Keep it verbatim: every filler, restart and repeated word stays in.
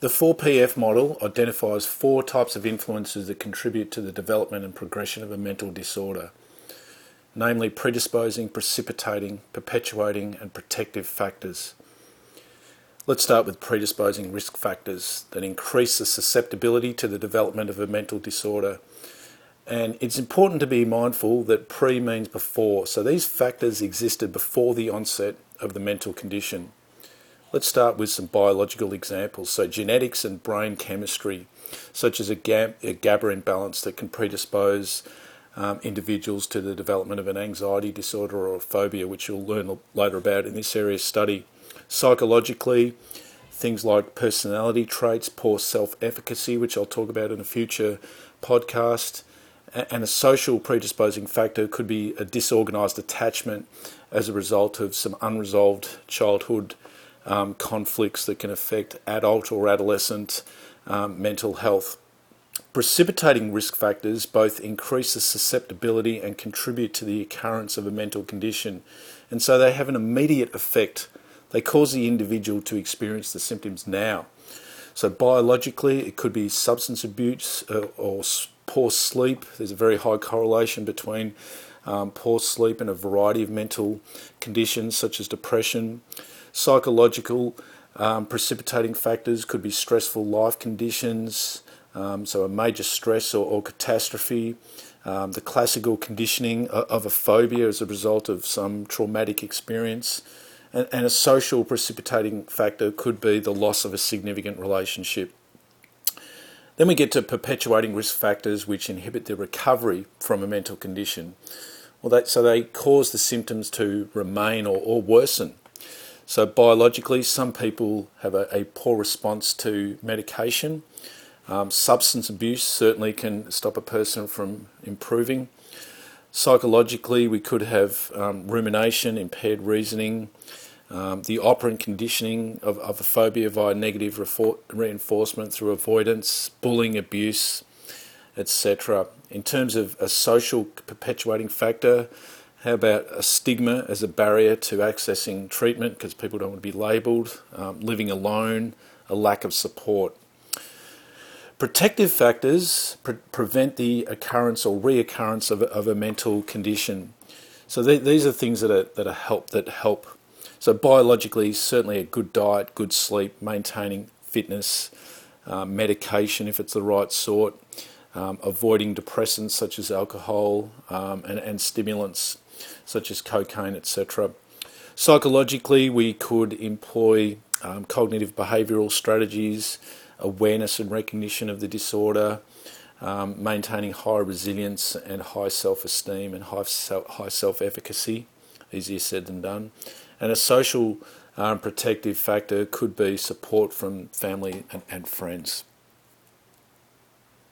The four P F model identifies four types of influences that contribute to the development and progression of a mental disorder, namely predisposing, precipitating, perpetuating, and protective factors. Let's start with predisposing risk factors that increase the susceptibility to the development of a mental disorder. And it's important to be mindful that pre means before, so these factors existed before the onset of the mental condition. Let's start with some biological examples. So genetics and brain chemistry, such as a, gab- a GABA imbalance that can predispose um, individuals to the development of an anxiety disorder or a phobia, which you'll learn later about in this area of study. Psychologically, things like personality traits, poor self-efficacy, which I'll talk about in a future podcast, and a social predisposing factor could be a disorganised attachment as a result of some unresolved childhood um, conflicts that can affect adult or adolescent um, mental health. Precipitating risk factors both increase the susceptibility and contribute to the occurrence of a mental condition, and so they have an immediate effect. They cause the individual to experience the symptoms now. So biologically, it could be substance abuse uh, or poor sleep. There's a very high correlation between um, poor sleep and a variety of mental conditions such as depression. Psychological um, precipitating factors could be stressful life conditions, um, so a major stress or, or catastrophe, um, the classical conditioning of, of a phobia as a result of some traumatic experience. And a social precipitating factor could be the loss of a significant relationship. Then we get to perpetuating risk factors which inhibit the recovery from a mental condition. Well, they, so they cause the symptoms to remain or, or worsen. So biologically, some people have a, a poor response to medication. Um, substance abuse certainly can stop a person from improving. Psychologically, we could have um, rumination, impaired reasoning, um, the operant conditioning of, of a phobia via negative refor- reinforcement through avoidance, bullying, abuse, et cetera. In terms of a social perpetuating factor, how about a stigma as a barrier to accessing treatment because people don't want to be labelled, um, living alone, a lack of support. Protective factors pre- prevent the occurrence or reoccurrence of, of a mental condition. So th- these are things that are that are help that help. So biologically, certainly a good diet, good sleep, maintaining fitness, uh, medication if it's the right sort, um, avoiding depressants such as alcohol um, and, and stimulants such as cocaine, et cetera. Psychologically, we could employ um, cognitive behavioural strategies, awareness and recognition of the disorder, um, maintaining high resilience and high self-esteem and high, self, high self-efficacy, easier said than done. And a social um, protective factor could be support from family and, and friends.